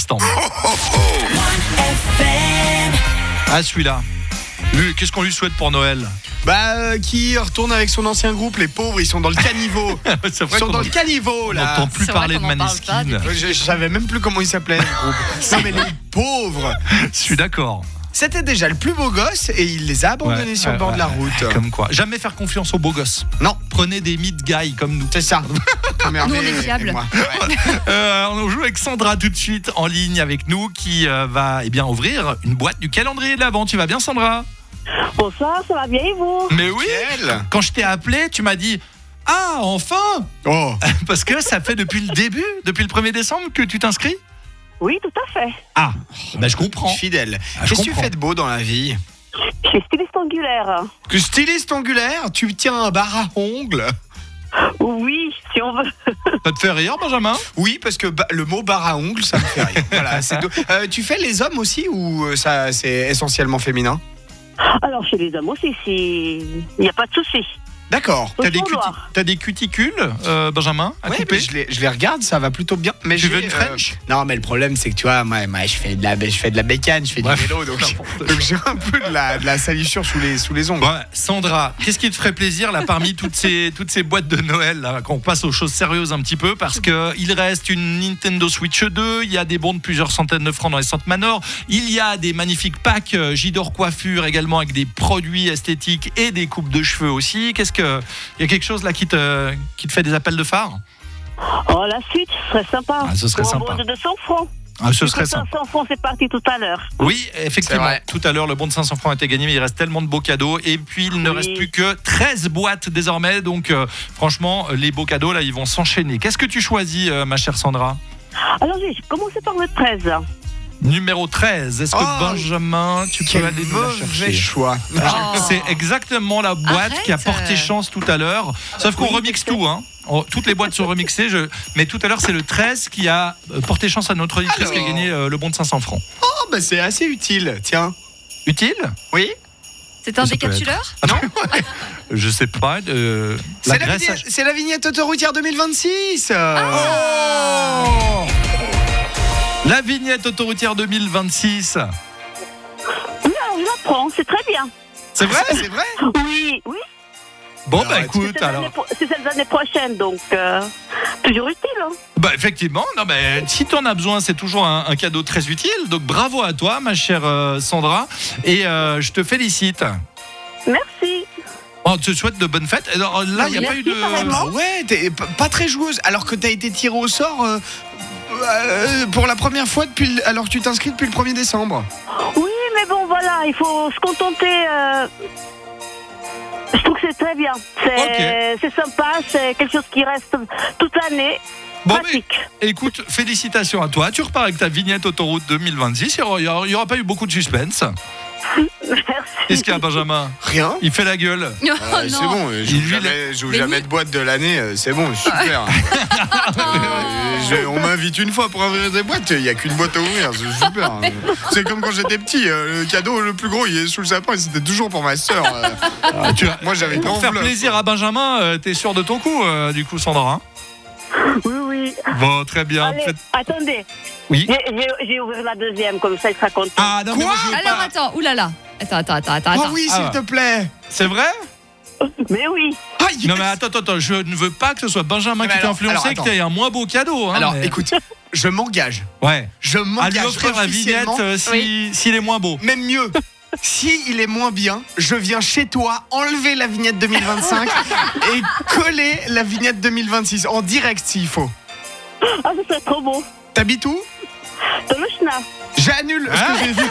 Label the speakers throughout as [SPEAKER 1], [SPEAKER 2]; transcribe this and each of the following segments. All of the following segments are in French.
[SPEAKER 1] instant. Ah, celui-là. Qu'est-ce qu'on lui souhaite pour Noël?
[SPEAKER 2] Qui retourne avec son ancien groupe, les pauvres, ils sont dans le caniveau.
[SPEAKER 1] C'est vrai
[SPEAKER 2] Ils sont dans le caniveau,
[SPEAKER 1] on
[SPEAKER 2] là.
[SPEAKER 1] n'entend plus
[SPEAKER 3] C'est vrai
[SPEAKER 1] parler de
[SPEAKER 3] qu'on en parle pas
[SPEAKER 1] Maneskin.
[SPEAKER 2] Je savais même plus comment ils s'appelaient, le groupe. Non, mais les pauvres.
[SPEAKER 1] Je suis d'accord.
[SPEAKER 2] C'était déjà le plus beau gosse et il les a abandonnés sur le bord de la route.
[SPEAKER 1] Comme quoi. Jamais faire confiance aux beaux gosses.
[SPEAKER 2] Non.
[SPEAKER 1] Prenez des mid-guys comme nous.
[SPEAKER 2] C'est ça.
[SPEAKER 3] Nous, on est fiables.
[SPEAKER 1] On joue avec Sandra tout de suite en ligne avec nous qui va ouvrir une boîte du calendrier de l'Avent. Tu vas bien, Sandra?
[SPEAKER 4] Bonsoir, ça va bien et vous?
[SPEAKER 1] Mais oui.
[SPEAKER 2] Nickel.
[SPEAKER 1] Quand je t'ai appelé, tu m'as dit ah, enfin.
[SPEAKER 2] Oh.
[SPEAKER 1] Parce que ça fait depuis le début, depuis le 1er décembre que tu t'inscris.
[SPEAKER 4] Oui, tout à fait.
[SPEAKER 1] Ah, je comprends.
[SPEAKER 2] Fidèle.
[SPEAKER 1] Je
[SPEAKER 2] Qu'est-ce que tu
[SPEAKER 1] comprends.
[SPEAKER 2] fais de beau dans la vie?
[SPEAKER 4] Je suis styliste angulaire.
[SPEAKER 2] Que styliste angulaire? Tu tiens un bar à ongles?
[SPEAKER 4] Oui, si on veut.
[SPEAKER 1] Ça te fait rire, Benjamin?
[SPEAKER 2] Oui, parce que le mot bar à ongles, ça me fait rire. Voilà, tu fais les hommes aussi ou ça c'est essentiellement féminin?
[SPEAKER 4] Alors, chez les hommes aussi, il n'y a pas de souci.
[SPEAKER 2] D'accord.
[SPEAKER 4] Faut le vouloir.
[SPEAKER 1] T'as des cuticules, Benjamin, à
[SPEAKER 2] Ouais,
[SPEAKER 1] couper?
[SPEAKER 2] mais je les regarde, ça va plutôt bien. Mais
[SPEAKER 1] Tu
[SPEAKER 2] j'ai,
[SPEAKER 1] veux une French?
[SPEAKER 2] Non, mais le problème, c'est que tu vois, moi je fais de la bécane, je fais
[SPEAKER 1] Bref.
[SPEAKER 2] du vélo, donc j'ai un peu de la salissure sous les ongles.
[SPEAKER 1] Ouais, Sandra, qu'est-ce qui te ferait plaisir là parmi toutes ces boîtes de Noël là, qu'on passe aux choses sérieuses un petit peu, parce que il reste une Nintendo Switch 2, il y a des bons de plusieurs centaines de francs dans les centres Manor, il y a des magnifiques packs J-Dor Coiffure également avec des produits esthétiques et des coupes de cheveux aussi. Il y a quelque chose là qui te fait des appels de phare?
[SPEAKER 4] Oh, la suite, ce serait sympa.
[SPEAKER 1] Ah, ce serait
[SPEAKER 4] Pour
[SPEAKER 1] sympa.
[SPEAKER 4] un bon de 200 francs.
[SPEAKER 1] Ah, ce serait
[SPEAKER 4] 500
[SPEAKER 1] sympa.
[SPEAKER 4] francs, c'est parti tout à l'heure.
[SPEAKER 1] Oui, effectivement.
[SPEAKER 2] C'est vrai.
[SPEAKER 1] Tout à l'heure, le bon de 500 francs a été gagné, mais il reste tellement de beaux cadeaux. Et puis, il ne
[SPEAKER 4] Oui.
[SPEAKER 1] reste plus que 13 boîtes désormais. Donc, franchement, les beaux cadeaux, là, ils vont s'enchaîner. Qu'est-ce que tu choisis, ma chère Sandra?
[SPEAKER 4] Alors, j'ai commencé par le 13.
[SPEAKER 1] Numéro 13. Est-ce que
[SPEAKER 2] Oh,
[SPEAKER 1] Benjamin, tu peux
[SPEAKER 2] Quel
[SPEAKER 1] aller nous la
[SPEAKER 2] mauvais
[SPEAKER 1] chercher?
[SPEAKER 2] choix.
[SPEAKER 1] C'est exactement la boîte
[SPEAKER 3] Arrête.
[SPEAKER 1] qui a porté chance tout à l'heure. Sauf qu'on remixe tout, hein. Toutes les boîtes sont remixées. Mais tout à l'heure, c'est le 13 qui a porté chance à notre auditrice qui a gagné le bon de 500 francs.
[SPEAKER 2] Oh, bah c'est assez utile, tiens.
[SPEAKER 1] Utile?
[SPEAKER 2] Oui.
[SPEAKER 3] C'est un
[SPEAKER 1] Ça peut
[SPEAKER 3] décapsuleur?
[SPEAKER 1] Je sais pas.
[SPEAKER 2] C'est la vignette autoroutière 2026.
[SPEAKER 1] Oh, la vignette autoroutière 2026.
[SPEAKER 4] Oui, alors je la prends, c'est très bien.
[SPEAKER 1] C'est vrai?
[SPEAKER 2] C'est vrai.
[SPEAKER 4] Oui.
[SPEAKER 1] Bon,
[SPEAKER 2] Alors,
[SPEAKER 1] écoute, alors.
[SPEAKER 4] C'est celle de l'année prochaine, donc toujours utile. Hein.
[SPEAKER 1] Effectivement, non, mais si tu en as besoin, c'est toujours un cadeau très utile. Donc bravo à toi, ma chère Sandra. Et je te félicite.
[SPEAKER 4] Merci.
[SPEAKER 1] On te souhaite de bonnes fêtes. Alors là, il n'y a pas eu de.
[SPEAKER 4] Merci,
[SPEAKER 2] Ouais, t'es pas très joueuse, alors que t'as été tirée au sort pour la première fois alors que tu t'inscris depuis le 1er décembre.
[SPEAKER 4] Oui, mais bon, voilà, il faut se contenter. Je trouve que c'est très bien. C'est sympa, c'est quelque chose qui reste toute l'année.
[SPEAKER 1] Bon,
[SPEAKER 4] Pratique.
[SPEAKER 1] mais écoute, félicitations à toi. Tu repars avec ta vignette autoroute 2026. Il n'y aura pas eu beaucoup de suspense.
[SPEAKER 4] Merci.
[SPEAKER 1] Qu'est-ce qu'il y a, Benjamin?
[SPEAKER 2] Rien.
[SPEAKER 1] Il fait la gueule.
[SPEAKER 3] Oh,
[SPEAKER 2] C'est
[SPEAKER 3] non.
[SPEAKER 2] bon, j'ouvre
[SPEAKER 3] Mais
[SPEAKER 2] jamais
[SPEAKER 3] oui.
[SPEAKER 2] de boîte de l'année, c'est bon, super. On m'invite une fois pour ouvrir des boîtes, il n'y a qu'une boîte à ouvrir, c'est super. C'est comme quand j'étais petit, le cadeau le plus gros il est sous le sapin et c'était toujours pour ma soeur. Moi j'avais
[SPEAKER 1] Pour faire
[SPEAKER 2] l'enveloppe.
[SPEAKER 1] plaisir à Benjamin, t'es sûr de ton coup, du coup, Sandra, hein?
[SPEAKER 4] Oui.
[SPEAKER 1] Bon, très bien.
[SPEAKER 4] Allez, attendez.
[SPEAKER 1] Oui.
[SPEAKER 4] J'ai ouvert la deuxième, comme ça il sera content.
[SPEAKER 1] Ah non, mais
[SPEAKER 2] Quoi
[SPEAKER 1] moi, je veux
[SPEAKER 3] Alors
[SPEAKER 1] pas.
[SPEAKER 3] attends, oulala. Attends.
[SPEAKER 2] Oh oui,
[SPEAKER 1] Ah
[SPEAKER 2] s'il
[SPEAKER 1] ouais.
[SPEAKER 2] te plaît.
[SPEAKER 1] C'est vrai?
[SPEAKER 4] Mais oui.
[SPEAKER 2] Ah, yes.
[SPEAKER 1] Non mais attends, je ne veux pas que ce soit Benjamin
[SPEAKER 2] Mais
[SPEAKER 1] qui t'a
[SPEAKER 2] alors,
[SPEAKER 1] influencé et que
[SPEAKER 2] attends.
[SPEAKER 1] t'aies un moins beau cadeau. Hein,
[SPEAKER 2] Alors
[SPEAKER 1] mais-
[SPEAKER 2] écoute, je m'engage.
[SPEAKER 1] Ouais.
[SPEAKER 2] Je
[SPEAKER 1] À lui
[SPEAKER 2] m'engage
[SPEAKER 1] offrir la vignette
[SPEAKER 2] officiellement.
[SPEAKER 1] s'il est moins beau.
[SPEAKER 2] Même mieux. Si il est moins bien, je viens chez toi enlever la vignette 2025 et coller la vignette 2026 en direct s'il faut.
[SPEAKER 4] Ah, ce serait trop beau.
[SPEAKER 2] T'habites où?
[SPEAKER 4] Tolochna.
[SPEAKER 2] J'annule ce que j'ai vu.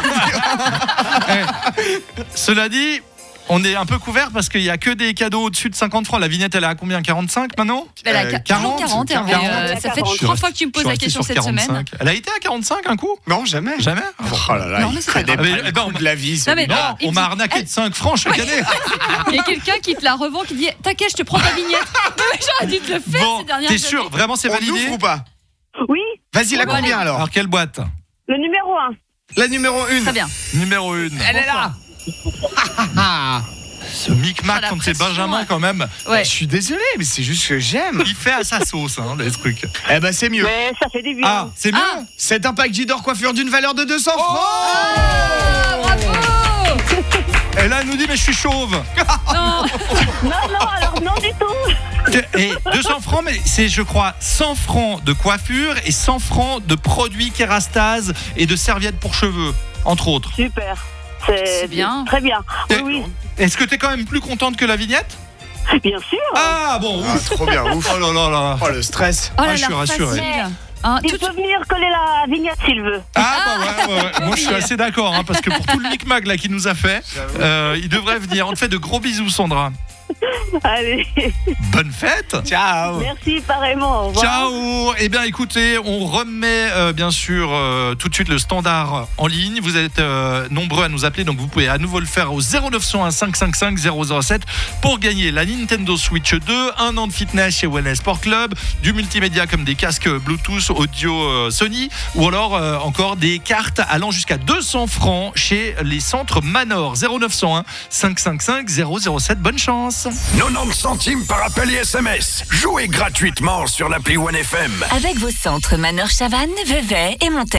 [SPEAKER 1] Cela dit, on est un peu couvert parce qu'il n'y a que des cadeaux au-dessus de 50 francs. La vignette, elle est à combien? 45 maintenant?
[SPEAKER 3] Elle a
[SPEAKER 1] 40,
[SPEAKER 3] 40, Hervé.
[SPEAKER 1] 40.
[SPEAKER 3] Ça fait
[SPEAKER 4] 40.
[SPEAKER 3] 3 fois que tu me
[SPEAKER 1] Je suis
[SPEAKER 3] poses la
[SPEAKER 1] resté
[SPEAKER 3] question
[SPEAKER 1] sur
[SPEAKER 3] cette
[SPEAKER 1] 45.
[SPEAKER 3] semaine.
[SPEAKER 1] Elle a été à 45 un coup?
[SPEAKER 2] Non, jamais.
[SPEAKER 1] Jamais?
[SPEAKER 2] Oh là là,
[SPEAKER 3] Non, mais
[SPEAKER 2] il
[SPEAKER 3] c'est
[SPEAKER 2] crée
[SPEAKER 3] pas
[SPEAKER 2] des
[SPEAKER 1] grave.
[SPEAKER 2] pas de la vie.
[SPEAKER 3] Non, mais
[SPEAKER 1] Non,
[SPEAKER 3] il
[SPEAKER 1] on
[SPEAKER 3] dit-
[SPEAKER 1] m'a arnaqué de 5 francs chaque année.
[SPEAKER 3] Il y a quelqu'un qui te la revend, qui dit t'inquiète, je te prends ta vignette. Mais j'aurais dû te le faire
[SPEAKER 1] Bon,
[SPEAKER 3] ces dernières
[SPEAKER 1] t'es
[SPEAKER 3] années.
[SPEAKER 1] sûr? Vraiment, c'est
[SPEAKER 2] On
[SPEAKER 1] validé?
[SPEAKER 2] ouvre ou pas?
[SPEAKER 4] Oui,
[SPEAKER 2] Vas-y, la
[SPEAKER 3] Bon,
[SPEAKER 2] combien
[SPEAKER 3] allez.
[SPEAKER 2] alors?
[SPEAKER 1] Alors, quelle boîte?
[SPEAKER 4] le numéro 1.
[SPEAKER 2] La numéro 1.
[SPEAKER 3] Très bien.
[SPEAKER 1] Numéro 1.
[SPEAKER 2] Elle est là.
[SPEAKER 1] Ce micmac
[SPEAKER 3] la
[SPEAKER 1] quand c'est
[SPEAKER 3] pression,
[SPEAKER 1] Benjamin
[SPEAKER 3] ouais.
[SPEAKER 1] quand même.
[SPEAKER 3] Ouais.
[SPEAKER 2] Je suis désolé, mais c'est juste que j'aime.
[SPEAKER 1] Il fait à sa sauce, les trucs.
[SPEAKER 2] Eh ben, c'est mieux.
[SPEAKER 4] Mais ça fait du bien.
[SPEAKER 1] Ah, c'est mieux.
[SPEAKER 2] C'est un pack Jidor coiffure d'une valeur de 200 francs.
[SPEAKER 3] Ah, bravo.
[SPEAKER 1] Et là, elle nous dit, mais je suis chauve.
[SPEAKER 3] Non.
[SPEAKER 4] Non, alors non du tout.
[SPEAKER 1] Et 200 francs, mais c'est, je crois, 100 francs de coiffure et 100 francs de produits Kérastase et de serviettes pour cheveux, entre autres.
[SPEAKER 4] Super.
[SPEAKER 3] C'est bien.
[SPEAKER 4] Très bien.
[SPEAKER 1] Et-
[SPEAKER 4] Oui,
[SPEAKER 1] Est-ce que t'es quand même plus contente que la vignette?
[SPEAKER 4] oui. Bien sûr.
[SPEAKER 1] Ah bon,
[SPEAKER 2] Ah,
[SPEAKER 1] ouf.
[SPEAKER 2] trop bien, ouf.
[SPEAKER 1] Oh là là là.
[SPEAKER 2] Oh, le stress.
[SPEAKER 3] Oh
[SPEAKER 1] Ah,
[SPEAKER 3] là
[SPEAKER 1] je suis
[SPEAKER 3] là,
[SPEAKER 1] rassuré.
[SPEAKER 3] facile. Hein,
[SPEAKER 4] Il
[SPEAKER 3] tout-
[SPEAKER 4] peut venir coller la vignette s'il veut.
[SPEAKER 1] Ah bah ouais. Moi je suis assez d'accord, parce que pour tout le micmac là qu'il nous a fait, il devrait venir. On te fait de gros bisous, Sandra.
[SPEAKER 4] Allez.
[SPEAKER 1] Bonne fête.
[SPEAKER 2] Ciao.
[SPEAKER 4] Merci, pareillement. Au revoir.
[SPEAKER 1] Ciao. Eh bien écoutez, on remet bien sûr tout de suite le standard en ligne. Vous êtes nombreux à nous appeler, donc vous pouvez à nouveau le faire au 0901 555 007 pour gagner la Nintendo Switch 2, un an de fitness chez Wellness Sport Club, du multimédia comme des casques Bluetooth audio Sony, ou alors encore des cartes allant jusqu'à 200 francs chez les centres Manor. 0901 555 007. Bonne chance.
[SPEAKER 5] 90 centimes par appel et SMS. Jouez gratuitement sur l'appli OneFM.
[SPEAKER 6] Avec vos centres Manor Chavannes, Vevey et Montaigne.